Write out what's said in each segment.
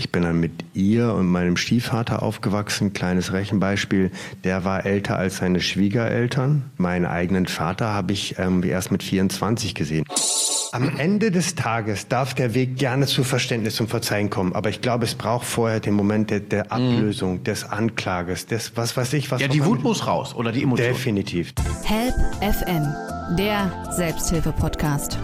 ich bin dann mit ihr und meinem Stiefvater aufgewachsen. Kleines Rechenbeispiel, der war älter als seine Schwiegereltern. Meinen eigenen Vater habe ich erst mit 24 gesehen. Am Ende des Tages darf der Weg gerne zu Verständnis und Verzeihen kommen, aber ich glaube, es braucht vorher den Moment der Ablösung, des Anklages, des was weiß ich. Was ja, die Wut muss raus oder die Emotion. Definitiv. Help FM, der Selbsthilfe-Podcast.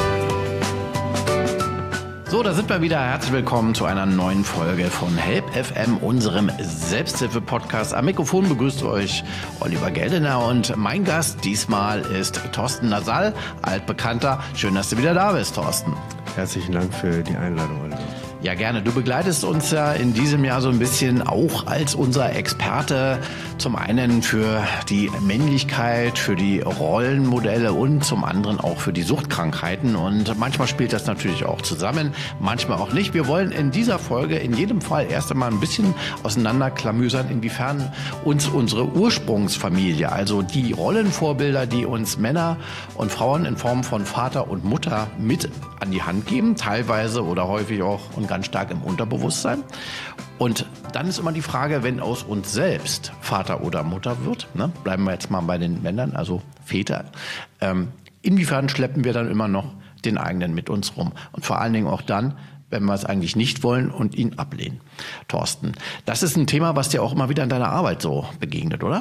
So, da sind wir wieder. Herzlich willkommen zu einer neuen Folge von Help FM, unserem Selbsthilfe-Podcast. Am Mikrofon begrüßt euch Oliver Geldener und mein Gast diesmal ist Thorsten Nasal, altbekannter. Schön, dass du wieder da bist, Thorsten. Herzlichen Dank für die Einladung, Oliver. Ja, gerne. Du begleitest uns ja in diesem Jahr so ein bisschen auch als unser Experte, zum einen für die Männlichkeit, für die Rollenmodelle und zum anderen auch für die Suchtkrankheiten. Und manchmal spielt das natürlich auch zusammen, manchmal auch nicht. Wir wollen in dieser Folge in jedem Fall erst einmal ein bisschen auseinanderklamüsern, inwiefern uns unsere Ursprungsfamilie, also die Rollenvorbilder, die uns Männer und Frauen in Form von Vater und Mutter mit an die Hand geben, teilweise oder häufig auch und ganz stark im Unterbewusstsein. Und dann ist immer die Frage, wenn aus uns selbst Vater oder Mutter wird, ne, bleiben wir jetzt mal bei den Männern, also Väter, inwiefern schleppen wir dann immer noch den eigenen mit uns rum? Und vor allen Dingen auch dann, wenn wir es eigentlich nicht wollen und ihn ablehnen. Thorsten, das ist ein Thema, was dir auch immer wieder in deiner Arbeit so begegnet, oder?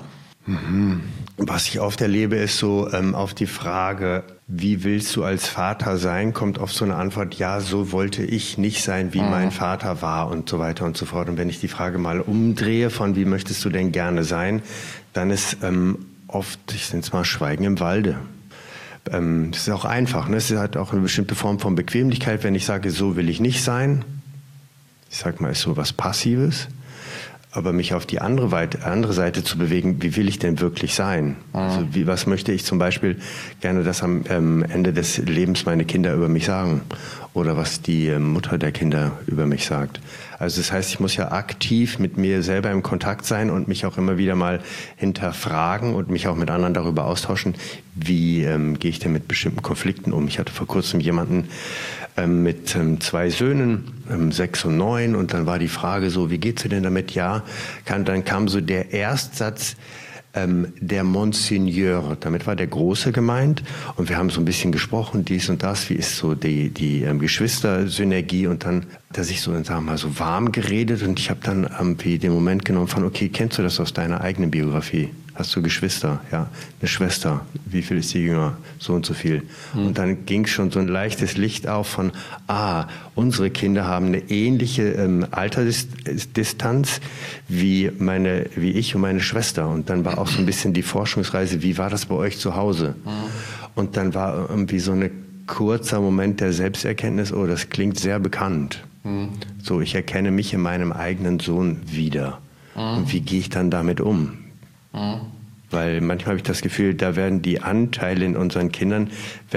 Was ich oft erlebe, ist so auf die Frage, wie willst du als Vater sein, kommt oft so eine Antwort, ja, so wollte ich nicht sein, wie mein Vater war und so weiter und so fort. Und wenn ich die Frage mal umdrehe von, wie möchtest du denn gerne sein, dann ist oft, ich nenne es mal Schweigen im Walde. Das ist auch einfach, ne? Es hat auch eine bestimmte Form von Bequemlichkeit, wenn ich sage, so will ich nicht sein. Ich sag mal, ist so was Passives. Aber mich auf die andere Seite zu bewegen, wie will ich denn wirklich sein? Also was möchte ich zum Beispiel gerne, dass am Ende des Lebens meine Kinder über mich sagen? Oder was die Mutter der Kinder über mich sagt? Also das heißt, ich muss ja aktiv mit mir selber im Kontakt sein und mich auch immer wieder mal hinterfragen und mich auch mit anderen darüber austauschen, wie gehe ich denn mit bestimmten Konflikten um? Ich hatte vor kurzem jemanden mit 2 Söhnen, 6 und 9, und dann war die Frage so, wie geht's dir denn damit? Ja, dann kam so der Erstsatz, der Monsignor, damit war der Große gemeint, und wir haben so ein bisschen gesprochen, dies und das, wie ist so die Geschwistersynergie, und dann hat er sich so, sagen wir mal, so warm geredet, und ich habe dann irgendwie den Moment genommen von, okay, kennst du das aus deiner eigenen Biografie? Hast du Geschwister? Ja, eine Schwester. Wie viel ist die jünger? So und so viel. Und dann ging schon so ein leichtes Licht auf von, unsere Kinder haben eine ähnliche Altersdistanz wie ich und meine Schwester. Und dann war auch so ein bisschen die Forschungsreise, wie war das bei euch zu Hause? Und dann war irgendwie so ein kurzer Moment der Selbsterkenntnis, oh, das klingt sehr bekannt. So, ich erkenne mich in meinem eigenen Sohn wieder. Und wie gehe ich dann damit um? Weil manchmal habe ich das Gefühl, da werden die Anteile in unseren Kindern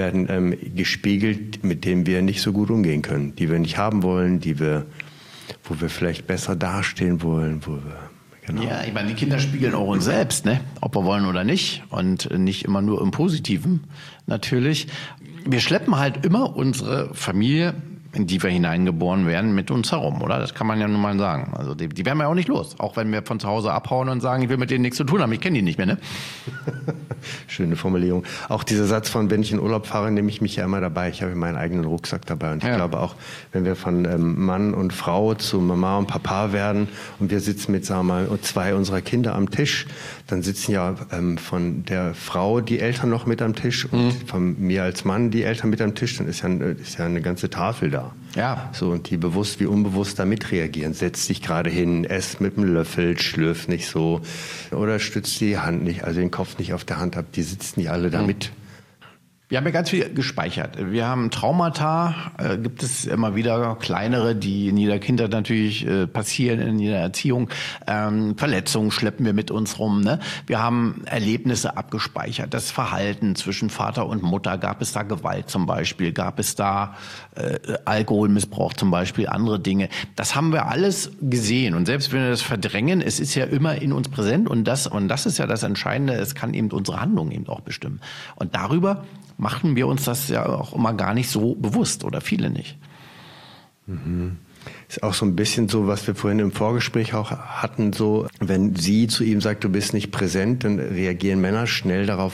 gespiegelt, mit denen wir nicht so gut umgehen können, die wir nicht haben wollen, wo wir vielleicht besser dastehen wollen, genau. Ja, ich meine, die Kinder spiegeln auch uns selbst, ne? Ob wir wollen oder nicht, und nicht immer nur im Positiven natürlich. Wir schleppen halt immer unsere Familie, in die wir hineingeboren werden, mit uns herum, oder? Das kann man ja nun mal sagen. Also die werden wir auch nicht los. Auch wenn wir von zu Hause abhauen und sagen, ich will mit denen nichts zu tun haben. Ich kenne die nicht mehr, ne? Schöne Formulierung. Auch dieser Satz von, wenn ich in Urlaub fahre, nehme ich mich ja immer dabei. Ich habe meinen eigenen Rucksack dabei. Und ich glaube auch, wenn wir von Mann und Frau zu Mama und Papa werden und wir sitzen mit, sagen wir mal, 2 unserer Kinder am Tisch, dann sitzen ja von der Frau die Eltern noch mit am Tisch und von mir als Mann die Eltern mit am Tisch. Dann ist ja eine ganze Tafel da. Ja. So, und die bewusst wie unbewusst da mitreagieren. Setzt dich gerade hin, esst mit dem Löffel, schlürft nicht so oder stützt die Hand nicht, also den Kopf nicht auf der Hand ab. Die sitzen nicht alle da mit. Wir haben ja ganz viel gespeichert. Wir haben Traumata, gibt es immer wieder kleinere, die in jeder Kindheit natürlich passieren, in jeder Erziehung. Verletzungen schleppen wir mit uns rum. Ne? Wir haben Erlebnisse abgespeichert, das Verhalten zwischen Vater und Mutter. Gab es da Gewalt zum Beispiel? Gab es da Alkoholmissbrauch zum Beispiel? Andere Dinge. Das haben wir alles gesehen. Und selbst wenn wir das verdrängen, es ist ja immer in uns präsent. Und das ist ja das Entscheidende. Es kann eben unsere Handlung eben auch bestimmen. Und darüber machen wir uns das ja auch immer gar nicht so bewusst oder viele nicht. Ist auch so ein bisschen so, was wir vorhin im Vorgespräch auch hatten, so, wenn sie zu ihm sagt, du bist nicht präsent, dann reagieren Männer schnell darauf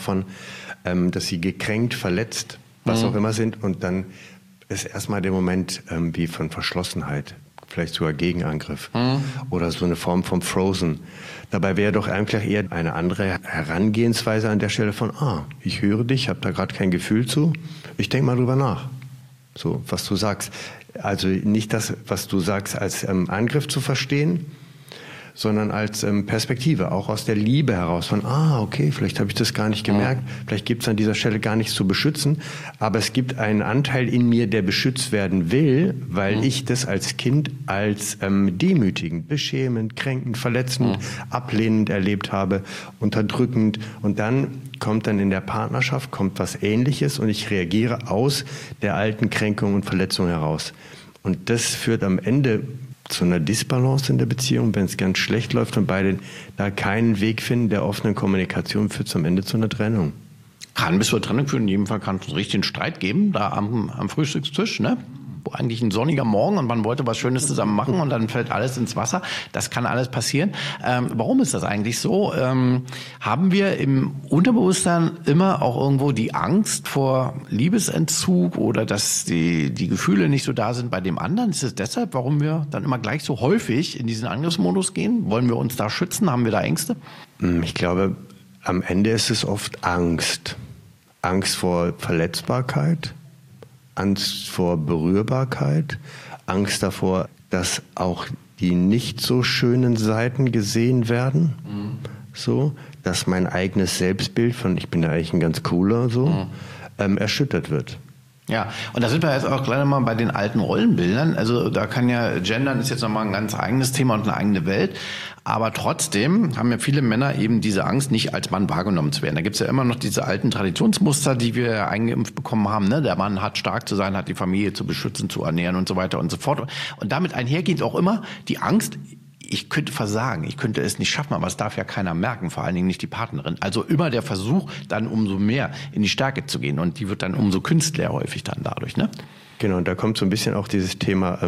dass sie gekränkt, verletzt, was auch immer sind, und dann ist erstmal der Moment wie von Verschlossenheit, vielleicht sogar Gegenangriff oder so eine Form von Frozen. Dabei wäre doch eigentlich eher eine andere Herangehensweise an der Stelle von, ich höre dich, habe da gerade kein Gefühl zu, ich denke mal drüber nach. So, was du sagst. Also nicht das, was du sagst, als Angriff zu verstehen, sondern als Perspektive, auch aus der Liebe heraus von, okay, vielleicht habe ich das gar nicht gemerkt, vielleicht gibt es an dieser Stelle gar nichts zu beschützen, aber es gibt einen Anteil in mir, der beschützt werden will, weil ich das als Kind als demütigend, beschämend, kränkend, verletzend, ablehnend erlebt habe, unterdrückend, und dann kommt in der Partnerschaft was Ähnliches und ich reagiere aus der alten Kränkung und Verletzung heraus. Und das führt am Ende zu einer Disbalance in der Beziehung, wenn es ganz schlecht läuft und beide da keinen Weg finden der offenen Kommunikation, führt es am Ende zu einer Trennung. Kann bis zur Trennung führen. In jedem Fall kann es einen richtigen Streit geben, da am Frühstückstisch, ne? Wo eigentlich ein sonniger Morgen und man wollte was Schönes zusammen machen und dann fällt alles ins Wasser. Das kann alles passieren. Warum ist das eigentlich so? Haben wir im Unterbewusstsein immer auch irgendwo die Angst vor Liebesentzug oder dass die Gefühle nicht so da sind bei dem anderen? Ist es deshalb, warum wir dann immer gleich so häufig in diesen Angriffsmodus gehen? Wollen wir uns da schützen? Haben wir da Ängste? Ich glaube, am Ende ist es oft Angst. Angst vor Verletzbarkeit. Angst vor Berührbarkeit, Angst davor, dass auch die nicht so schönen Seiten gesehen werden, so, dass mein eigenes Selbstbild von ich bin ja eigentlich ein ganz cooler, so, erschüttert wird. Ja, und da sind wir jetzt auch gleich mal bei den alten Rollenbildern. Also da kann ja Gendern ist jetzt nochmal ein ganz eigenes Thema und eine eigene Welt. Aber trotzdem haben ja viele Männer eben diese Angst, nicht als Mann wahrgenommen zu werden. Da gibt's ja immer noch diese alten Traditionsmuster, die wir eingeimpft bekommen haben. Ne? Der Mann hat stark zu sein, hat die Familie zu beschützen, zu ernähren und so weiter und so fort. Und damit einhergeht auch immer die Angst, ich könnte versagen, ich könnte es nicht schaffen, aber es darf ja keiner merken, vor allen Dingen nicht die Partnerin. Also immer der Versuch, dann umso mehr in die Stärke zu gehen und die wird dann umso künstler häufig dann dadurch, ne? Genau, und da kommt so ein bisschen auch dieses Thema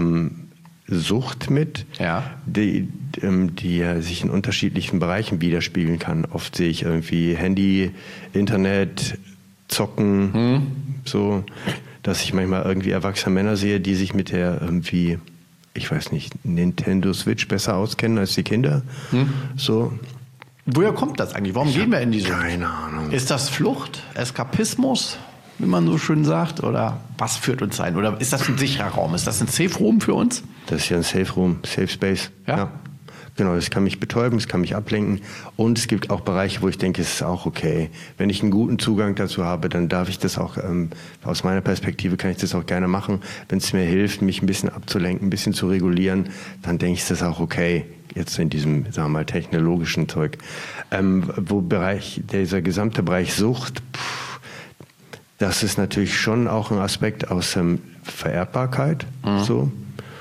Sucht mit, die sich in unterschiedlichen Bereichen widerspiegeln kann. Oft sehe ich irgendwie Handy, Internet, Zocken, so, dass ich manchmal irgendwie erwachsene Männer sehe, die sich mit der irgendwie, ich weiß nicht, Nintendo Switch besser auskennen als die Kinder. So. Woher kommt das eigentlich? Warum gehen wir in diese? Keine Ahnung. Ist das Flucht, Eskapismus, wie man so schön sagt? Oder was führt uns ein? Oder ist das ein sicherer Raum? Ist das ein Safe Room für uns? Das ist ja ein Safe Room, Safe Space. Ja. Genau, das kann mich betäuben, das kann mich ablenken. Und es gibt auch Bereiche, wo ich denke, es ist auch okay. Wenn ich einen guten Zugang dazu habe, dann darf ich das auch, aus meiner Perspektive kann ich das auch gerne machen. Wenn es mir hilft, mich ein bisschen abzulenken, ein bisschen zu regulieren, dann denke ich, ist das auch okay. Jetzt in diesem, sagen wir mal, technologischen Zeug. Dieser gesamte Bereich Sucht, das ist natürlich schon auch ein Aspekt aus Vererbbarkeit, so.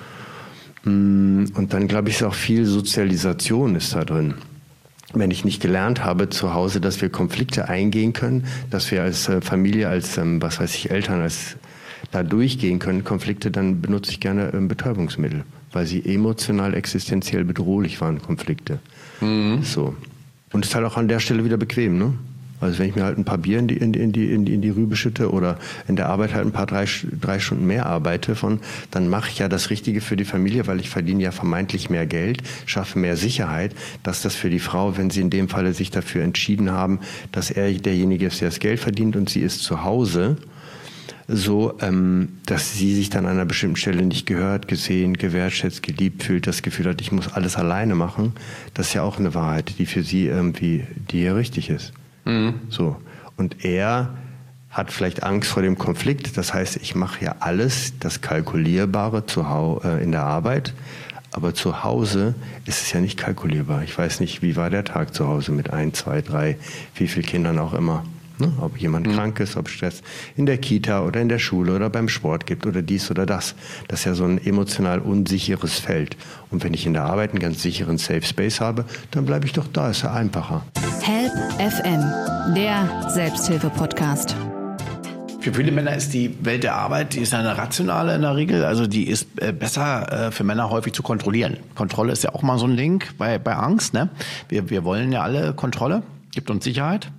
Und dann, glaube ich, ist auch viel Sozialisation ist da drin. Wenn ich nicht gelernt habe zu Hause, dass wir Konflikte eingehen können, dass wir als Familie, als, Eltern, da durchgehen können, Konflikte, dann benutze ich gerne Betäubungsmittel, weil sie emotional, existenziell bedrohlich waren, Konflikte. So. Und es ist halt auch an der Stelle wieder bequem, ne? Also wenn ich mir halt ein paar Bier in die Rübe schütte oder in der Arbeit halt ein paar drei Stunden mehr arbeite dann mache ich ja das Richtige für die Familie, weil ich verdiene ja vermeintlich mehr Geld, schaffe mehr Sicherheit, dass das für die Frau, wenn sie in dem Falle sich dafür entschieden haben, dass er derjenige ist, der das Geld verdient und sie ist zu Hause, so, dass sie sich dann an einer bestimmten Stelle nicht gehört, gesehen, gewertschätzt, geliebt fühlt, das Gefühl hat, ich muss alles alleine machen, das ist ja auch eine Wahrheit, die für sie irgendwie, die ja richtig ist. So. Und er hat vielleicht Angst vor dem Konflikt. Das heißt, ich mache ja alles, das Kalkulierbare in der Arbeit. Aber zu Hause ist es ja nicht kalkulierbar. Ich weiß nicht, wie war der Tag zu Hause mit 1, 2, 3, wie viele Kindern auch immer. Ne? Ob jemand krank ist, ob Stress in der Kita oder in der Schule oder beim Sport gibt oder dies oder das. Das ist ja so ein emotional unsicheres Feld. Und wenn ich in der Arbeit einen ganz sicheren Safe Space habe, dann bleibe ich doch da, ist ja einfacher. Help FM, der Selbsthilfe-Podcast. Für viele Männer ist die Welt der Arbeit, die ist eine rationale in der Regel, also die ist besser für Männer häufig zu kontrollieren. Kontrolle ist ja auch mal so ein Ding bei Angst, ne? Wir wollen ja alle Kontrolle, gibt uns Sicherheit.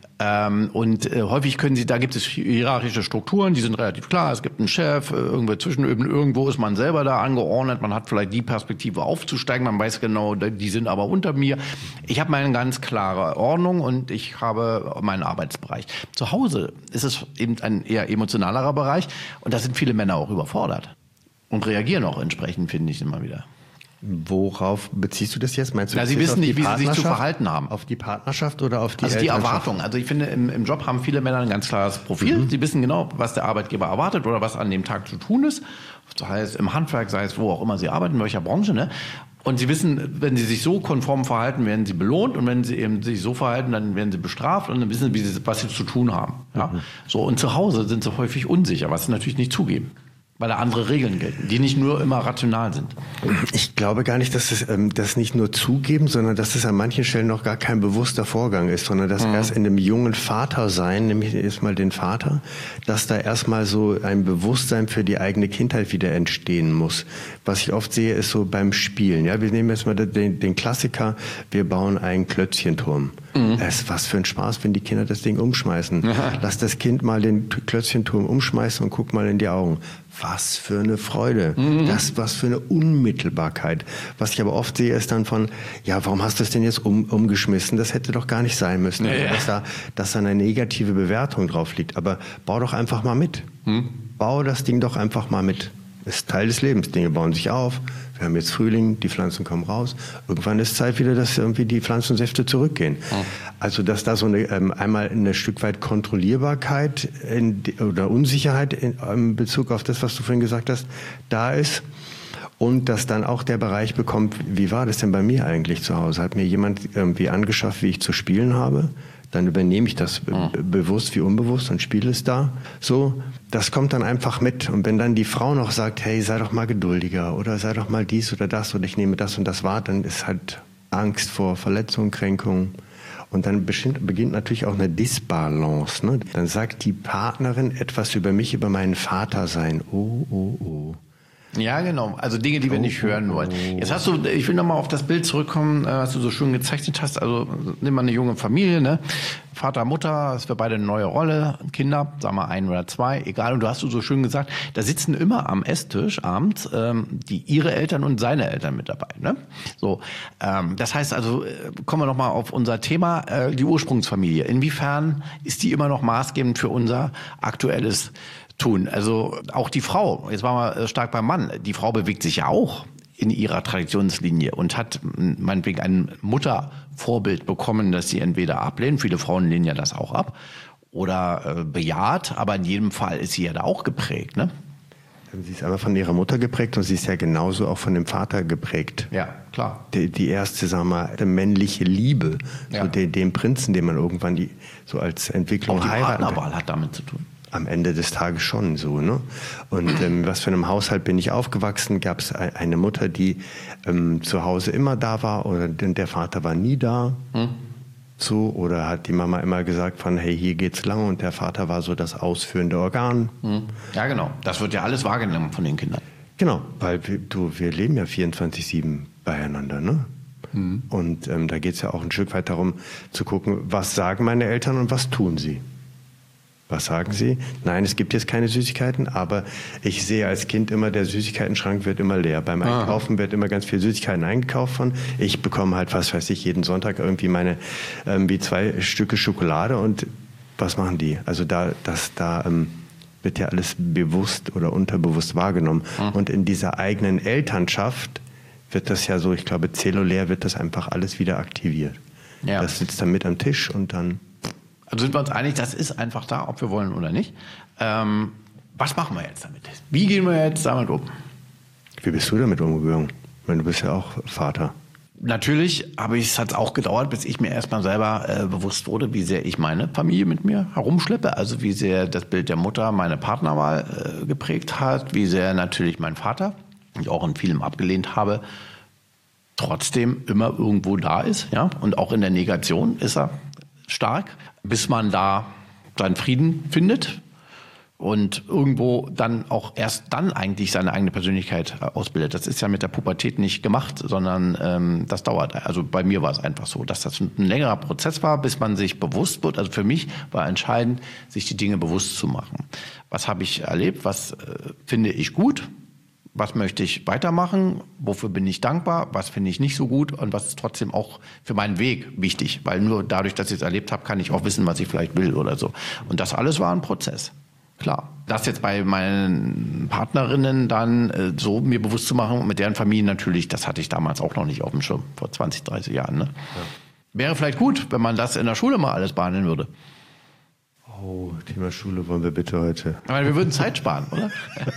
Und häufig da gibt es hierarchische Strukturen, die sind relativ klar. Es gibt einen Chef, irgendwo ist man selber da angeordnet, man hat vielleicht die Perspektive aufzusteigen, man weiß genau, die sind aber unter mir. Ich habe meine ganz klare Ordnung und ich habe meinen Arbeitsbereich. Zu Hause ist es eben ein eher emotionalerer Bereich und da sind viele Männer auch überfordert und reagieren auch entsprechend, finde ich immer wieder. Worauf beziehst du das jetzt? Meinst du, na, sie wissen nicht, wie sie sich zu verhalten haben. Auf die Partnerschaft oder auf die Also die Erwartung. Also ich finde, im Job haben viele Männer ein ganz klares Profil. Sie wissen genau, was der Arbeitgeber erwartet oder was an dem Tag zu tun ist. Das heißt, im Handwerk, sei es wo auch immer sie arbeiten, in welcher Branche, ne? Und sie wissen, wenn sie sich so konform verhalten, werden sie belohnt. Und wenn sie eben sich so verhalten, dann werden sie bestraft. Und dann wissen sie, was sie zu tun haben. Ja? So, und zu Hause sind sie häufig unsicher, was sie natürlich nicht zugeben. Weil da andere Regeln gelten, die nicht nur immer rational sind. Ich glaube gar nicht, dass es das nicht nur zugeben, sondern dass es an manchen Stellen noch gar kein bewusster Vorgang ist, sondern dass erst in dem jungen Vatersein, nämlich erstmal den Vater, dass da erstmal so ein Bewusstsein für die eigene Kindheit wieder entstehen muss. Was ich oft sehe, ist so beim Spielen. Ja, wir nehmen jetzt mal den Klassiker, wir bauen einen Klötzchenturm. Das ist was für ein Spaß, wenn die Kinder das Ding umschmeißen. Lass das Kind mal den Klötzchenturm umschmeißen und guck mal in die Augen. Was für eine Freude. Was für eine Unmittelbarkeit. Was ich aber oft sehe, ist dann von, ja, warum hast du es denn jetzt umgeschmissen? Das hätte doch gar nicht sein müssen. Also, dass da eine negative Bewertung drauf liegt. Aber bau doch einfach mal mit. Bau das Ding doch einfach mal mit. Ist Teil des Lebens. Dinge bauen sich auf. Wir haben jetzt Frühling, die Pflanzen kommen raus. Irgendwann ist Zeit wieder, dass irgendwie die Pflanzensäfte zurückgehen. Also, dass da so einmal eine Stück weit Kontrollierbarkeit oder Unsicherheit in Bezug auf das, was du vorhin gesagt hast, da ist. Und dass dann auch der Bereich bekommt, wie war das denn bei mir eigentlich zu Hause? Hat mir jemand irgendwie angeschafft, wie ich zu spielen habe? Dann übernehme ich das bewusst wie unbewusst und spiele es da. So, das kommt dann einfach mit. Und wenn dann die Frau noch sagt, hey, sei doch mal geduldiger oder sei doch mal dies oder das oder ich nehme das und das wahr, dann ist halt Angst vor Verletzung, Kränkung. Und dann beginnt natürlich auch eine Disbalance. Ne? Dann sagt die Partnerin etwas über mich, über meinen Vater sein. Oh. Ja, genau. Also Dinge, die wir nicht hören wollen. Jetzt ich will nochmal auf das Bild zurückkommen, was du so schön gezeichnet hast. Also nimm mal eine junge Familie, ne? Vater, Mutter, es wird beide eine neue Rolle, Kinder, sagen wir 1 oder 2, egal. Und du hast so schön gesagt, da sitzen immer am Esstisch abends ihre Eltern und seine Eltern mit dabei, ne? So, das heißt also, kommen wir nochmal auf unser Thema, die Ursprungsfamilie. Inwiefern ist die immer noch maßgebend für unser aktuelles tun. Also auch die Frau, jetzt waren wir stark beim Mann, die Frau bewegt sich ja auch in ihrer Traditionslinie und hat meinetwegen ein Muttervorbild bekommen, das sie entweder ablehnt, viele Frauen lehnen ja das auch ab, oder bejaht, aber in jedem Fall ist sie ja da auch geprägt, ne? Sie ist einmal von ihrer Mutter geprägt und sie ist ja genauso auch von dem Vater geprägt. Ja, klar. Die erste, sagen wir mal, männliche Liebe, ja. So den Prinzen, den man irgendwann so als Entwicklung heiratet. Auch die Partnerwahl hat damit zu tun. Am Ende des Tages schon so, ne? Und was für einem Haushalt bin ich aufgewachsen? Gab es eine Mutter, die zu Hause immer da war oder der Vater war nie da? So, oder hat die Mama immer gesagt von, hey, hier geht's lang und der Vater war so das ausführende Organ? Ja, genau. Das wird ja alles wahrgenommen von den Kindern. Genau, weil wir leben ja 24/7 beieinander, ne? Und da geht's ja auch ein Stück weit darum zu gucken, was sagen meine Eltern und was tun sie? Was sagen Sie? Nein, es gibt jetzt keine Süßigkeiten, aber ich sehe als Kind immer, der Süßigkeitenschrank wird immer leer. Beim Einkaufen wird immer ganz viel Süßigkeiten eingekauft von. Ich bekomme halt, was weiß ich, jeden Sonntag irgendwie meine 2 Stücke Schokolade und was machen die? Also da wird ja alles bewusst oder unterbewusst wahrgenommen. Und in dieser eigenen Elternschaft wird das ja so, ich glaube, zellulär wird das einfach alles wieder aktiviert. Ja. Das sitzt dann mit am Tisch und dann... Also sind wir uns einig, das ist einfach da, ob wir wollen oder nicht. Was machen wir jetzt damit? Wie gehen wir jetzt damit um? Wie bist du damit umgegangen? Du bist ja auch Vater. Natürlich hat es auch gedauert, bis ich mir erstmal selber bewusst wurde, wie sehr ich meine Familie mit mir herumschleppe. Also wie sehr das Bild der Mutter meine Partnerwahl geprägt hat, wie sehr natürlich mein Vater, den ich auch in vielem abgelehnt habe, trotzdem immer irgendwo da ist. Ja? Und auch in der Negation ist er stark, bis man da seinen Frieden findet. und irgendwo dann auch erst dann eigentlich seine eigene Persönlichkeit ausbildet. Das ist ja mit der Pubertät nicht gemacht, sondern das dauert. Also bei mir war es einfach so, dass das ein längerer Prozess war, bis man sich bewusst wird. Also für mich war entscheidend, sich die Dinge bewusst zu machen. Was habe ich erlebt? Was finde ich gut? Was möchte ich weitermachen? Wofür bin ich dankbar? Was finde ich nicht so gut? Und was ist trotzdem auch für meinen Weg wichtig? Weil nur dadurch, dass ich es erlebt habe, kann ich auch wissen, was ich vielleicht will oder so. Und das alles war ein Prozess. Klar. Das jetzt bei meinen Partnerinnen dann so mir bewusst zu machen und mit deren Familien natürlich, das hatte ich damals auch noch nicht auf dem Schirm, vor 20, 30 Jahren. Ne? Ja. Wäre vielleicht gut, wenn man das in der Schule mal alles behandeln würde. Oh, Thema Schule wollen wir bitte heute. Aber wir würden Zeit sparen, oder?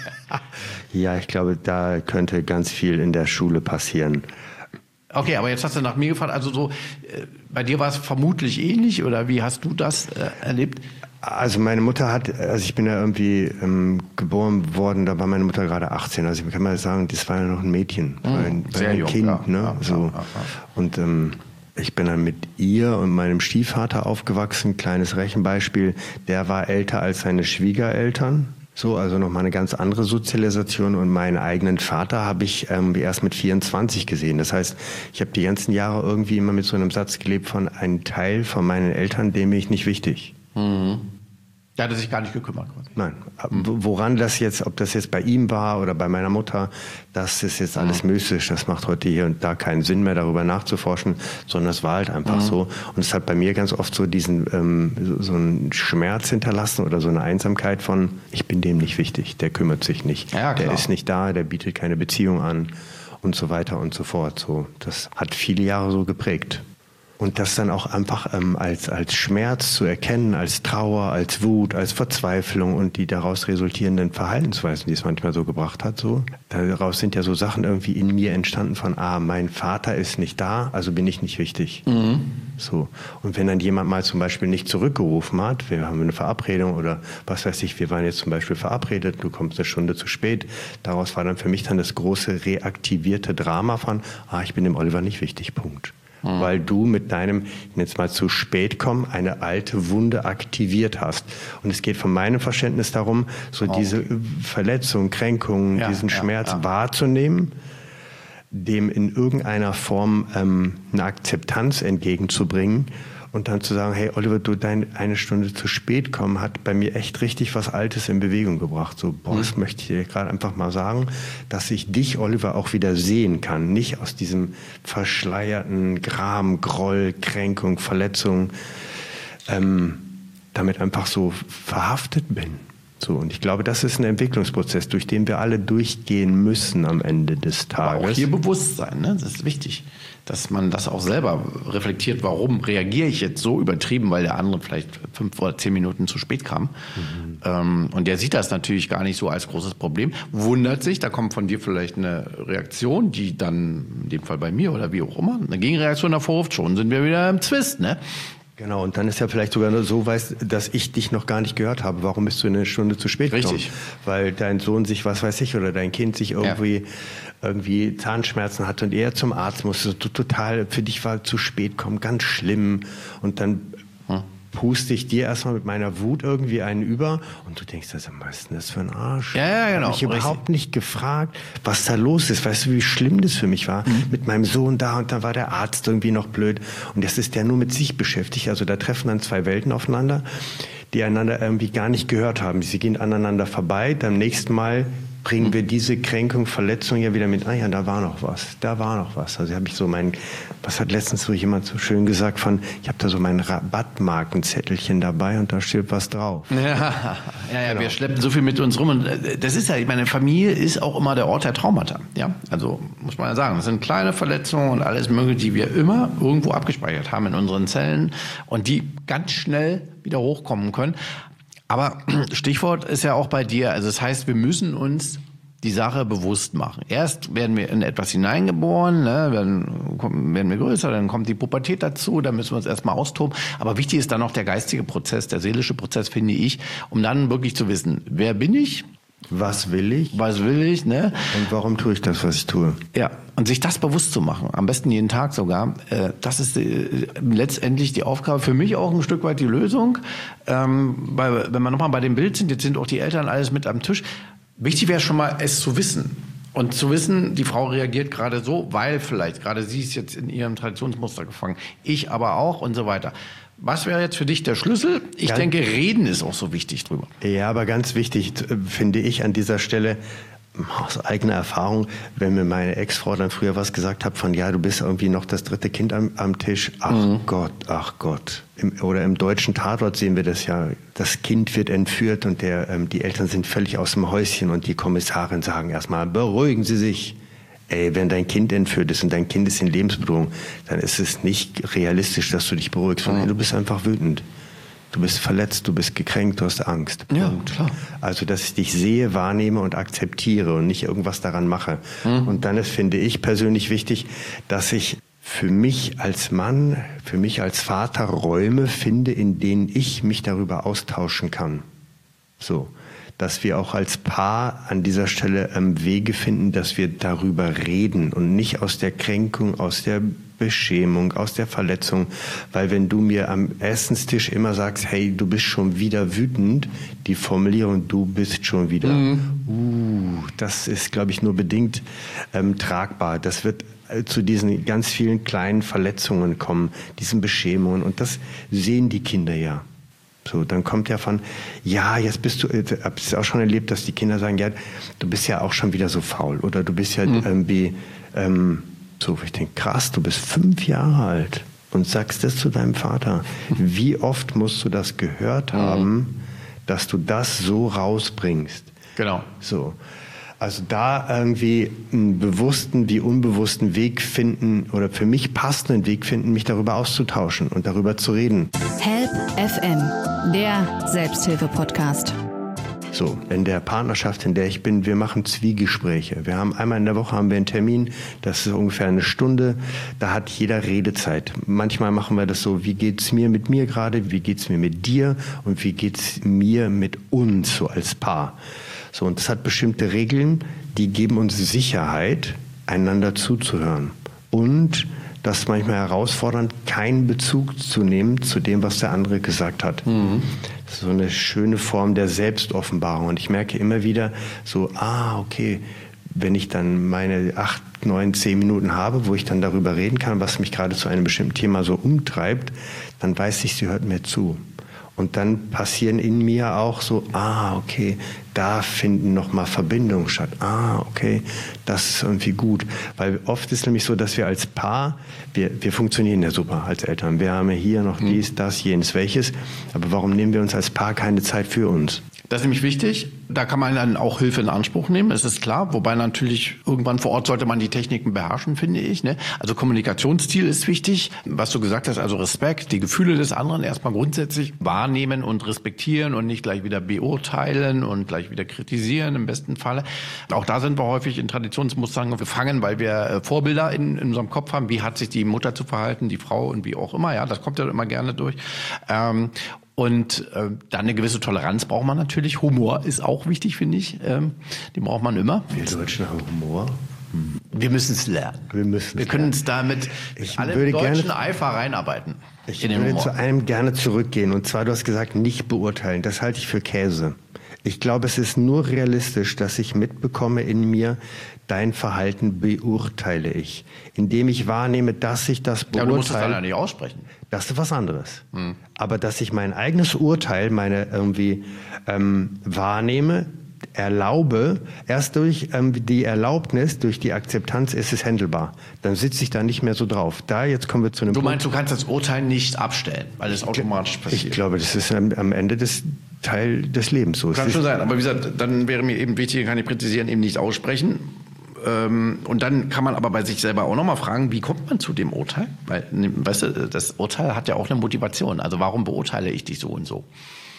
Ja, ich glaube, da könnte ganz viel in der Schule passieren. Okay, aber jetzt hast du nach mir gefragt, also so, bei dir war es vermutlich ähnlich, oder wie hast du das erlebt? Also meine Mutter also ich bin ja irgendwie geboren worden, da war meine Mutter gerade 18. Also ich kann mal sagen, das war ja noch ein Mädchen, ein jung, Kind, ja, ne? Ja, so. Ja. Und ich bin dann mit ihr und meinem Stiefvater aufgewachsen. Kleines Rechenbeispiel, der war älter als seine Schwiegereltern. So, also nochmal eine ganz andere Sozialisation. Und meinen eigenen Vater habe ich erst mit 24 gesehen. Das heißt, ich habe die ganzen Jahre irgendwie immer mit so einem Satz gelebt von ein Teil von meinen Eltern, dem bin ich nicht wichtig. Mhm. Der hatte sich gar nicht gekümmert. Nein. Woran das jetzt, ob das jetzt bei ihm war oder bei meiner Mutter, das ist jetzt alles mystisch. Das macht heute hier und da keinen Sinn mehr, darüber nachzuforschen, sondern es war halt einfach so. Und es hat bei mir ganz oft so diesen so einen Schmerz hinterlassen oder so eine Einsamkeit von, ich bin dem nicht wichtig, der kümmert sich nicht, ja, der ist nicht da, der bietet keine Beziehung an und so weiter und so fort. So, das hat viele Jahre so geprägt. Und das dann auch einfach als Schmerz zu erkennen, als Trauer, als Wut, als Verzweiflung und die daraus resultierenden Verhaltensweisen, die es manchmal so gebracht hat. So. Daraus sind ja so Sachen irgendwie in mir entstanden von, mein Vater ist nicht da, also bin ich nicht wichtig. Mhm. So. Und wenn dann jemand mal zum Beispiel nicht zurückgerufen hat, wir haben eine Verabredung oder was weiß ich, wir waren jetzt zum Beispiel verabredet, du kommst eine Stunde zu spät, daraus war dann für mich dann das große reaktivierte Drama von, ich bin dem Oliver nicht wichtig, Punkt. Weil du mit deinem, jetzt mal zu spät kommen, eine alte Wunde aktiviert hast. Und es geht von meinem Verständnis darum, so diese Verletzung, Kränkung, diesen Schmerz wahrzunehmen, dem in irgendeiner Form eine Akzeptanz entgegenzubringen und dann zu sagen, hey Oliver, du eine Stunde zu spät kommen hat bei mir echt richtig was Altes in Bewegung gebracht. So, das möchte ich dir gerade einfach mal sagen, dass ich dich, Oliver, auch wieder sehen kann. Nicht aus diesem verschleierten Gram, Groll, Kränkung, Verletzung, damit einfach so verhaftet bin. So, und ich glaube, das ist ein Entwicklungsprozess, durch den wir alle durchgehen müssen am Ende des Tages. Aber auch hier Bewusstsein, ne? Das ist wichtig, dass man das auch selber reflektiert, warum reagiere ich jetzt so übertrieben, weil der andere vielleicht 5 oder 10 Minuten zu spät kam. Und der sieht das natürlich gar nicht so als großes Problem, wundert sich, da kommt von dir vielleicht eine Reaktion, die dann, in dem Fall bei mir oder wie auch immer, eine Gegenreaktion hervorruft, schon sind wir wieder im Zwist, ne? Genau, und dann ist ja vielleicht sogar nur so, dass ich dich noch gar nicht gehört habe. Warum bist du eine Stunde zu spät gekommen? Richtig. Weil dein Sohn sich, was weiß ich, oder dein Kind sich irgendwie Zahnschmerzen hatte und er zum Arzt musste. Du total, für dich war zu spät kommen ganz schlimm. Und dann puste ich dir erstmal mit meiner Wut irgendwie einen über und du denkst, was ist denn das für ein Arsch? Ja, genau. Hab ich überhaupt nicht gefragt, was da los ist. Weißt du, wie schlimm das für mich war? Mit meinem Sohn da und dann war der Arzt irgendwie noch blöd. Und das ist der nur mit sich beschäftigt. Also da treffen dann 2 Welten aufeinander, die einander irgendwie gar nicht gehört haben. Sie gehen aneinander vorbei. Beim nächsten Mal bringen wir diese Kränkung, Verletzung ja wieder mit, da war noch was. Also habe ich so was hat letztens so jemand so schön gesagt ich habe da so mein Rabattmarkenzettelchen dabei und da steht was drauf. Ja, genau. Wir schleppen so viel mit uns rum und das ist ja, ich meine, Familie ist auch immer der Ort der Traumata, ja, also muss man ja sagen, das sind kleine Verletzungen und alles mögliche, die wir immer irgendwo abgespeichert haben in unseren Zellen und die ganz schnell wieder hochkommen können. Aber Stichwort ist ja auch bei dir, also das heißt, wir müssen uns die Sache bewusst machen. Erst werden wir in etwas hineingeboren, ne, werden wir größer, dann kommt die Pubertät dazu, dann müssen wir uns erstmal austoben. Aber wichtig ist dann noch der geistige Prozess, der seelische Prozess, finde ich, um dann wirklich zu wissen, wer bin ich, Was will ich? Was will ich, ne? Und warum tue ich das, was ich tue? Ja, und sich das bewusst zu machen, am besten jeden Tag sogar, das ist letztendlich die Aufgabe, für mich auch ein Stück weit die Lösung. Weil, wenn wir nochmal bei dem Bild sind, jetzt sind auch die Eltern alles mit am Tisch. Wichtig wäre schon mal, es zu wissen. Und zu wissen, die Frau reagiert gerade so, weil vielleicht gerade sie ist jetzt in ihrem Traditionsmuster gefangen, ich aber auch und so weiter. Was wäre jetzt für dich der Schlüssel? Ich denke, reden ist auch so wichtig drüber. Ja, aber ganz wichtig finde ich an dieser Stelle, aus eigener Erfahrung, wenn mir meine Ex-Frau dann früher was gesagt hat von, ja, du bist irgendwie noch das dritte Kind am Tisch. Ach Gott. Oder im deutschen Tatort sehen wir das ja. Das Kind wird entführt und die Eltern sind völlig aus dem Häuschen und die Kommissarin sagen erstmal, beruhigen Sie sich. Ey, wenn dein Kind entführt ist und dein Kind ist in Lebensbedrohung, dann ist es nicht realistisch, dass du dich beruhigst, sondern du bist einfach wütend. Du bist verletzt, du bist gekränkt, du hast Angst. Ja, klar. Also, dass ich dich sehe, wahrnehme und akzeptiere und nicht irgendwas daran mache. Und dann ist, finde ich persönlich wichtig, dass ich für mich als Mann, für mich als Vater Räume finde, in denen ich mich darüber austauschen kann. So. Dass wir auch als Paar an dieser Stelle Wege finden, dass wir darüber reden und nicht aus der Kränkung, aus der Beschämung, aus der Verletzung. Weil wenn du mir am Essenstisch immer sagst, hey, du bist schon wieder wütend, die Formulierung, du bist schon wieder, das ist, glaube ich, nur bedingt tragbar. Das wird zu diesen ganz vielen kleinen Verletzungen kommen, diesen Beschämungen. Und das sehen die Kinder ja. So, dann kommt ja von, ja, jetzt bist du, hab ich auch schon erlebt, dass die Kinder sagen, ja, du bist ja auch schon wieder so faul oder du bist ja so, ich denke, krass, du bist 5 Jahre alt und sagst das zu deinem Vater. Wie oft musst du das gehört haben, dass du das so rausbringst? Genau. So. Also da irgendwie einen bewussten wie unbewussten Weg finden oder für mich passenden Weg finden, mich darüber auszutauschen und darüber zu reden. Help FM, der Selbsthilfe-Podcast. So, in der Partnerschaft, in der ich bin, wir machen Zwiegespräche. Wir haben einmal in der Woche einen Termin, das ist ungefähr eine Stunde, da hat jeder Redezeit. Manchmal machen wir das so, wie geht's mir mit mir gerade, wie geht's mir mit dir und wie geht's mir mit uns so als Paar. So, und das hat bestimmte Regeln, die geben uns Sicherheit, einander zuzuhören. Und das ist manchmal herausfordernd, keinen Bezug zu nehmen zu dem, was der andere gesagt hat. Das ist so eine schöne Form der Selbstoffenbarung. Und ich merke immer wieder so, okay, wenn ich dann meine 8, 9, 10 Minuten habe, wo ich dann darüber reden kann, was mich gerade zu einem bestimmten Thema so umtreibt, dann weiß ich, sie hört mir zu. Und dann passieren in mir auch so, okay, da finden nochmal Verbindungen statt. Okay, das ist irgendwie gut. Weil oft ist nämlich so, dass wir als Paar, wir funktionieren ja super als Eltern. Wir haben ja hier noch dies, das, jenes, welches. Aber warum nehmen wir uns als Paar keine Zeit für uns? Das ist nämlich wichtig. Da kann man dann auch Hilfe in Anspruch nehmen, das ist klar. Wobei natürlich irgendwann vor Ort sollte man die Techniken beherrschen, finde ich. Ne? Also Kommunikationsstil ist wichtig. Was du gesagt hast, also Respekt, die Gefühle des anderen erstmal grundsätzlich wahrnehmen und respektieren und nicht gleich wieder beurteilen und gleich wieder kritisieren im besten Falle. Auch da sind wir häufig in Traditionsmustern gefangen, weil wir Vorbilder in unserem Kopf haben. Wie hat sich die Mutter zu verhalten, die Frau und wie auch immer. Ja, das kommt ja immer gerne durch. Und dann eine gewisse Toleranz braucht man natürlich. Humor ist auch wichtig, finde ich. Den braucht man immer. Wir Deutschen haben Humor. Wir müssen es lernen. Wir können uns da mit allem deutschen Eifer reinarbeiten. Ich würde zu einem gerne zurückgehen. Und zwar, du hast gesagt, nicht beurteilen. Das halte ich für Käse. Ich glaube, es ist nur realistisch, dass ich mitbekomme in mir, dein Verhalten beurteile ich. Indem ich wahrnehme, dass ich das beurteile. Ja, du musst es dann ja nicht aussprechen. Das ist was anderes. Aber dass ich mein eigenes Urteil, meine irgendwie wahrnehme, erlaube, erst durch die Erlaubnis, durch die Akzeptanz ist es handelbar. Dann sitze ich da nicht mehr so drauf. Jetzt kommen wir zu einem Punkt. Du meinst, du kannst das Urteil nicht abstellen, weil es automatisch passiert? Ich glaube, das ist am Ende Teil des Lebens so. Kann schon sein, aber wie gesagt, dann wäre mir eben wichtig, kann ich präzisieren, eben nicht aussprechen. Und dann kann man aber bei sich selber auch nochmal fragen, wie kommt man zu dem Urteil? Weil, weißt du, das Urteil hat ja auch eine Motivation. Also warum beurteile ich dich so und so?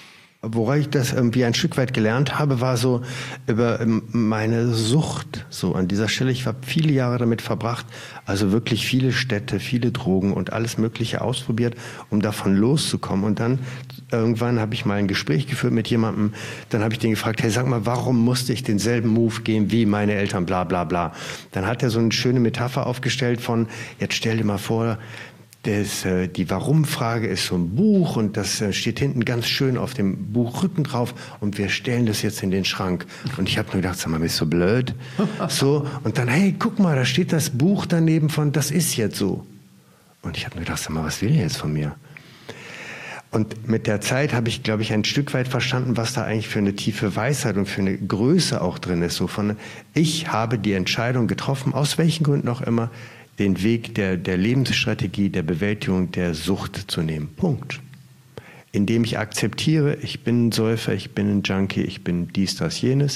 woran ich das irgendwie ein Stück weit gelernt habe, war so über meine Sucht. So an dieser Stelle, ich habe viele Jahre damit verbracht, also wirklich viele Städte, viele Drogen und alles Mögliche ausprobiert, um davon loszukommen. Und dann irgendwann habe ich mal ein Gespräch geführt mit jemandem, dann habe ich den gefragt, hey, sag mal, warum musste ich denselben Move gehen wie meine Eltern, bla bla bla. Dann hat er so eine schöne Metapher aufgestellt von, jetzt stell dir mal vor, die Warum-Frage ist so ein Buch und das steht hinten ganz schön auf dem Buchrücken drauf und wir stellen das jetzt in den Schrank. Und ich habe nur gedacht, sag mal, bist du blöd? So, und dann, hey, guck mal, da steht das Buch daneben von, das ist jetzt so. Und ich habe nur gedacht, sag mal, was will er jetzt von mir? Und mit der Zeit habe ich, glaube ich, ein Stück weit verstanden, was da eigentlich für eine tiefe Weisheit und für eine Größe auch drin ist. So von, ich habe die Entscheidung getroffen, aus welchen Gründen auch immer, den Weg der Lebensstrategie, der Bewältigung der Sucht zu nehmen. Punkt. Indem ich akzeptiere, ich bin ein Säufer, ich bin ein Junkie, ich bin dies, das, jenes,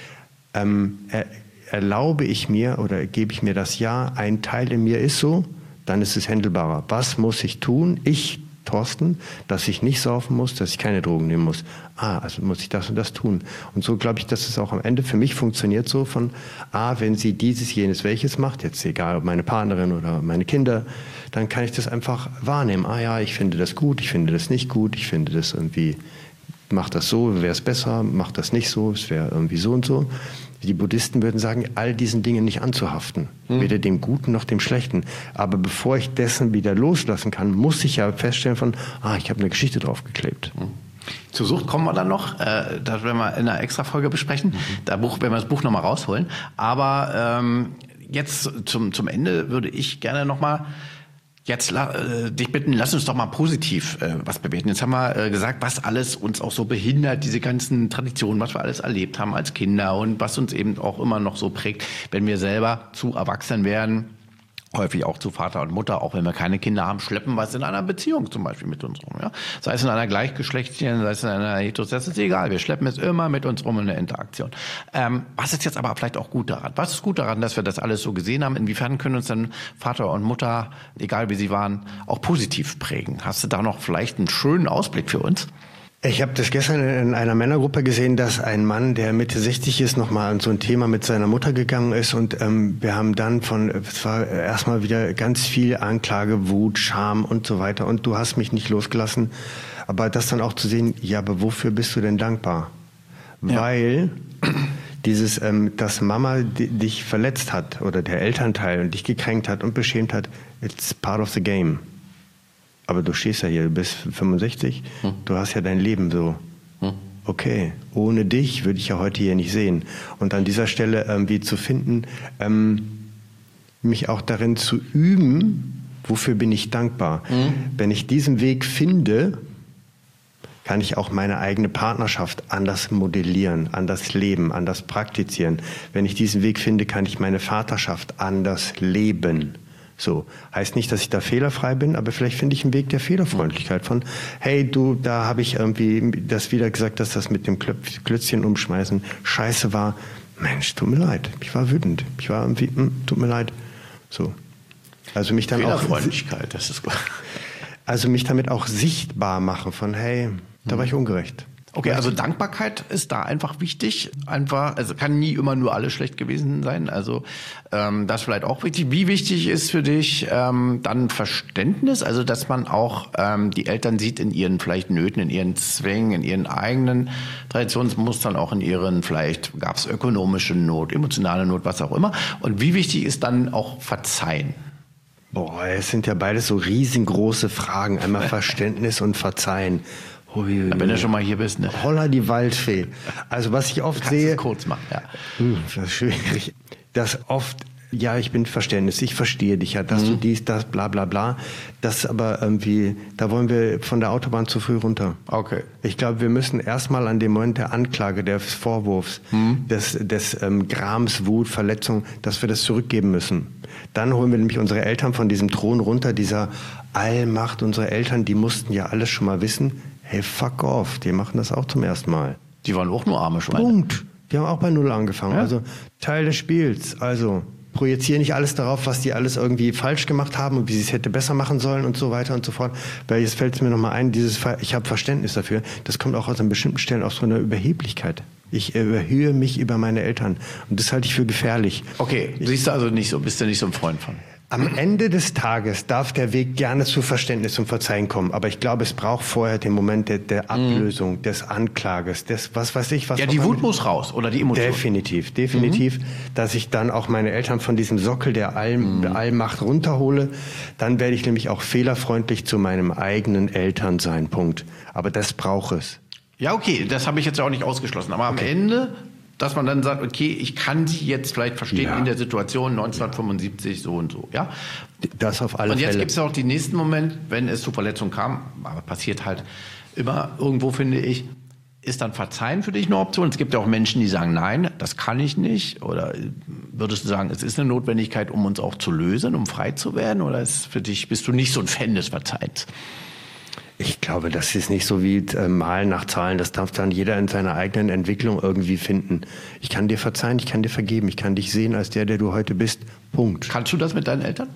erlaube ich mir oder gebe ich mir das Ja, ein Teil in mir ist so, dann ist es händelbarer. Was muss ich tun? Thorsten, dass ich nicht saufen muss, dass ich keine Drogen nehmen muss. Also muss ich das und das tun. Und so glaube ich, dass es auch am Ende für mich funktioniert so von, wenn sie dieses, jenes, welches macht, jetzt egal ob meine Partnerin oder meine Kinder, dann kann ich das einfach wahrnehmen. Ja, ich finde das gut, ich finde das nicht gut, ich finde das irgendwie, mach das so, wäre es besser, mach das nicht so, es wäre irgendwie so und so. Die Buddhisten würden sagen, all diesen Dingen nicht anzuhaften, weder dem Guten noch dem Schlechten. Aber bevor ich dessen wieder loslassen kann, muss ich ja feststellen von, ich habe eine Geschichte draufgeklebt. Zur Sucht kommen wir dann noch, das werden wir in einer Extra-Folge besprechen, da werden wir das Buch nochmal rausholen. Aber jetzt zum Ende würde ich gerne nochmal dich bitten, lass uns doch mal positiv was bewerten. Jetzt haben wir gesagt, was alles uns auch so behindert, diese ganzen Traditionen, was wir alles erlebt haben als Kinder und was uns eben auch immer noch so prägt, wenn wir selber zu Erwachsenen werden, häufig auch zu Vater und Mutter, auch wenn wir keine Kinder haben, schleppen wir es in einer Beziehung zum Beispiel mit uns rum. Ja? Sei es in einer gleichgeschlechtlichen, sei es in einer heterosexuellen, das ist egal, wir schleppen es immer mit uns rum in der Interaktion. Was ist jetzt aber vielleicht auch gut daran? Was ist gut daran, dass wir das alles so gesehen haben? Inwiefern können uns dann Vater und Mutter, egal wie sie waren, auch positiv prägen? Hast du da noch vielleicht einen schönen Ausblick für uns? Ich habe das gestern in einer Männergruppe gesehen, dass ein Mann, der Mitte 60 ist, nochmal an so ein Thema mit seiner Mutter gegangen ist und wir haben dann es war erstmal wieder ganz viel Anklage, Wut, Scham und so weiter und du hast mich nicht losgelassen, aber das dann auch zu sehen, ja, aber wofür bist du denn dankbar? Ja. Weil dass Mama dich verletzt hat oder der Elternteil und dich gekränkt hat und beschämt hat, it's part of the game. Aber du stehst ja hier, du bist 65, du hast ja dein Leben so. Okay, ohne dich würde ich ja heute hier nicht sehen. Und an dieser Stelle irgendwie zu finden, mich auch darin zu üben, wofür bin ich dankbar. Wenn ich diesen Weg finde, kann ich auch meine eigene Partnerschaft anders modellieren, anders leben, anders praktizieren. Wenn ich diesen Weg finde, kann ich meine Vaterschaft anders leben. So, heißt nicht, dass ich da fehlerfrei bin, aber vielleicht finde ich einen Weg der Fehlerfreundlichkeit von, hey du, da habe ich irgendwie das wieder gesagt, dass das mit dem Klötzchen umschmeißen scheiße war. Mensch, tut mir leid, ich war wütend, ich war irgendwie, tut mir leid. So. Also mich dann Fehlerfreundlichkeit, das ist gut. Also mich damit auch sichtbar machen von, hey, da war ich ungerecht. Okay, also Dankbarkeit ist da einfach wichtig. Also kann nie immer nur alles schlecht gewesen sein. Also das ist vielleicht auch wichtig. Wie wichtig ist für dich dann Verständnis? Also dass man auch die Eltern sieht in ihren vielleicht Nöten, in ihren Zwängen, in ihren eigenen Traditionsmustern, auch in ihren, vielleicht gab es ökonomische Not, emotionale Not, was auch immer. Und wie wichtig ist dann auch Verzeihen? Boah, es sind ja beides so riesengroße Fragen. Einmal Verständnis und Verzeihen. Wenn du schon mal hier bist, ne? Holla die Waldfee. Also was ich oft sehe... Es kurz machen, ja. Das ist schwierig. Dass oft, ja, ich bin Verständnis, ich verstehe dich ja, dass du dies, das, bla bla bla. Das aber irgendwie, da wollen wir von der Autobahn zu früh runter. Okay. Ich glaube, wir müssen erstmal an dem Moment der Anklage, des Vorwurfs, des Grams, Wut, Verletzung, dass wir das zurückgeben müssen. Dann holen wir nämlich unsere Eltern von diesem Thron runter, dieser Allmacht. Unsere Eltern, die mussten ja alles schon mal wissen. Hey, fuck off, die machen das auch zum ersten Mal. Die waren auch nur arme Schweine. Punkt. Die haben auch bei Null angefangen. Ja. Also Teil des Spiels. Also projiziere nicht alles darauf, was die alles irgendwie falsch gemacht haben und wie sie es hätte besser machen sollen und so weiter und so fort. Weil jetzt fällt es mir nochmal ein, ich habe Verständnis dafür, das kommt auch aus an bestimmten Stellen aus so einer Überheblichkeit. Ich überhöhe mich über meine Eltern und das halte ich für gefährlich. Okay, siehst du also nicht so, bist du nicht so ein Freund von? Am Ende des Tages darf der Weg gerne zu Verständnis und Verzeihen kommen, aber ich glaube, es braucht vorher den Moment der Ablösung, des Anklages, des was weiß ich. Was ja, die Wut muss raus oder die Emotion. Definitiv, dass ich dann auch meine Eltern von diesem Sockel der Allmacht runterhole. Dann werde ich nämlich auch fehlerfreundlich zu meinem eigenen Eltern sein, Punkt. Aber das braucht es. Ja, okay, das habe ich jetzt auch nicht ausgeschlossen, aber am Ende... Dass man dann sagt, okay, ich kann sie jetzt vielleicht verstehen in der Situation 1975 so und so, ja? Das auf alle Fälle. Und jetzt gibt es auch den nächsten Moment, wenn es zu Verletzungen kam, aber passiert halt immer irgendwo, finde ich, ist dann Verzeihen für dich eine Option? Es gibt ja auch Menschen, die sagen, nein, das kann ich nicht. Oder würdest du sagen, es ist eine Notwendigkeit, um uns auch zu lösen, um frei zu werden? Oder ist für dich, bist du nicht so ein Fan des Verzeihens? Ich glaube, das ist nicht so wie Malen nach Zahlen. Das darf dann jeder in seiner eigenen Entwicklung irgendwie finden. Ich kann dir verzeihen, ich kann dir vergeben, ich kann dich sehen als der du heute bist. Punkt. Kannst du das mit deinen Eltern?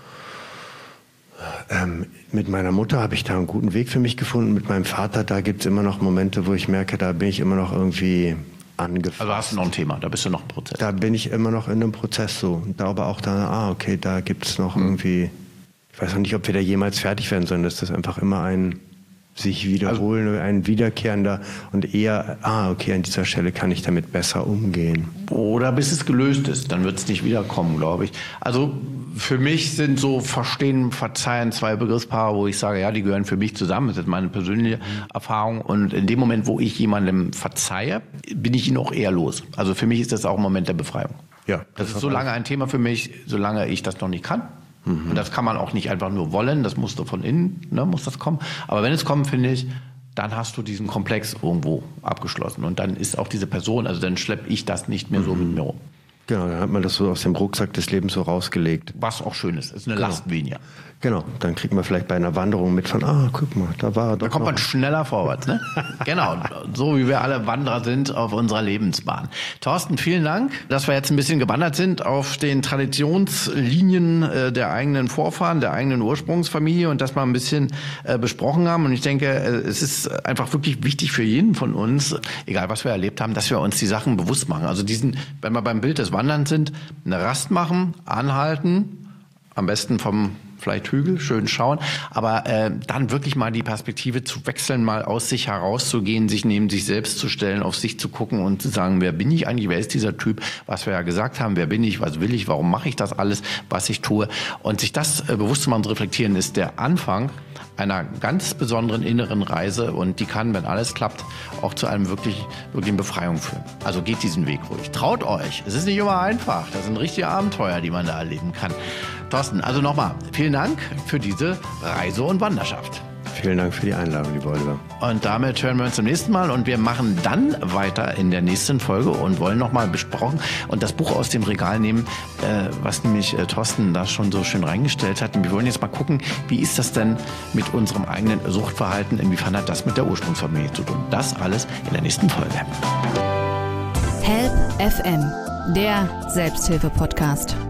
Mit meiner Mutter habe ich da einen guten Weg für mich gefunden. Mit meinem Vater, da gibt es immer noch Momente, wo ich merke, da bin ich immer noch irgendwie angefasst. Also hast du noch ein Thema, da bist du noch im Prozess. Da bin ich immer noch in einem Prozess so. Und glaube auch da, okay, da gibt es noch irgendwie... Ich weiß auch nicht, ob wir da jemals fertig werden, sondern dass das einfach immer ein sich wiederholen, ein wiederkehrender und eher, okay, an dieser Stelle kann ich damit besser umgehen. Oder bis es gelöst ist, dann wird es nicht wiederkommen, glaube ich. Also für mich sind so Verstehen, Verzeihen zwei Begriffspaare, wo ich sage, ja, die gehören für mich zusammen. Das ist meine persönliche Erfahrung. Und in dem Moment, wo ich jemandem verzeihe, bin ich ihn auch eher los. Also für mich ist das auch ein Moment der Befreiung. Ja, das ist so lange ein Thema für mich, solange ich das noch nicht kann. Und das kann man auch nicht einfach nur wollen, das muss von innen, muss das kommen. Aber wenn es kommt, finde ich, dann hast du diesen Komplex irgendwo abgeschlossen. Und dann ist auch diese Person, also dann schleppe ich das nicht mehr so mit mir rum. Genau, dann hat man das so aus dem Rucksack des Lebens so rausgelegt. Was auch schön ist eine Last weniger. Genau, dann kriegt man vielleicht bei einer Wanderung mit von, guck mal, da war er doch. Da kommt man schneller vorwärts, ne? Genau, so wie wir alle Wanderer sind auf unserer Lebensbahn. Thorsten, vielen Dank, dass wir jetzt ein bisschen gewandert sind auf den Traditionslinien der eigenen Vorfahren, der eigenen Ursprungsfamilie und das mal ein bisschen besprochen haben. Und ich denke, es ist einfach wirklich wichtig für jeden von uns, egal was wir erlebt haben, dass wir uns die Sachen bewusst machen. Also wenn wir beim Bild des Wanderns sind, eine Rast machen, anhalten, am besten vom vielleicht Hügel, schön schauen, aber dann wirklich mal die Perspektive zu wechseln, mal aus sich herauszugehen, sich neben sich selbst zu stellen, auf sich zu gucken und zu sagen, wer bin ich eigentlich, wer ist dieser Typ, was wir ja gesagt haben, wer bin ich, was will ich, warum mache ich das alles, was ich tue, und sich das bewusst zu machen und reflektieren, ist der Anfang einer ganz besonderen inneren Reise, und die kann, wenn alles klappt, auch zu einem wirklichen Befreiung führen. Also geht diesen Weg ruhig. Traut euch. Es ist nicht immer einfach. Das sind richtige Abenteuer, die man da erleben kann. Thorsten, also nochmal, vielen Dank für diese Reise- und Wanderschaft. Vielen Dank für die Einladung, lieber Oliver. Und damit hören wir uns zum nächsten Mal, und wir machen dann weiter in der nächsten Folge und wollen nochmal besprochen und das Buch aus dem Regal nehmen, was nämlich Thorsten da schon so schön reingestellt hat. Und wir wollen jetzt mal gucken, wie ist das denn mit unserem eigenen Suchtverhalten, inwiefern hat das mit der Ursprungsfamilie zu tun. Das alles in der nächsten Folge. Help FM, der Selbsthilfe-Podcast.